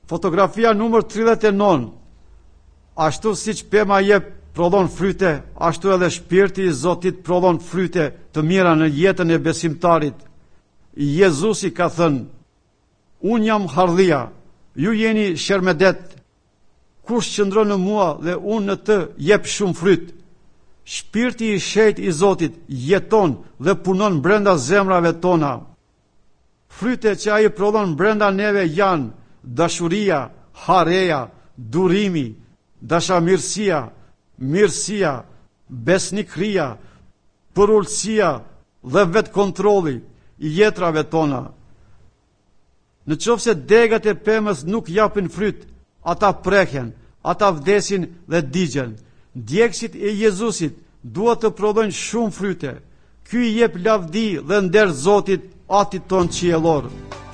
Fotografia numër 39. Ashtu siç pema jep prodhon fryte, ashtu edhe shpirti i Zotit prodhon fryte të mira në jetën e besimtarit. Jezusi ka thënë: Unë jam hardhia, ju jeni shermedet. Kush qëndron në mua dhe unë në të, jep shumë fryt. Shpirti i shenjtë i Zotit jeton dhe punon brenda zemrave tona. Frytet që ai prodhon brenda neve janë dashuria, hareja, durimi, dashamirësia, mirësia, besnikëria, përullësia dhe vetë kontrolli i jetrave tona. Në qoftë se degat e pemës nuk japin fryt, ata preken, ata vdesin dhe digjen. Djegësit e Jezusit duhet të prodhojnë shumë fryte. Ky i jep lavdi dhe nder Zotit, Atit ton qiellor.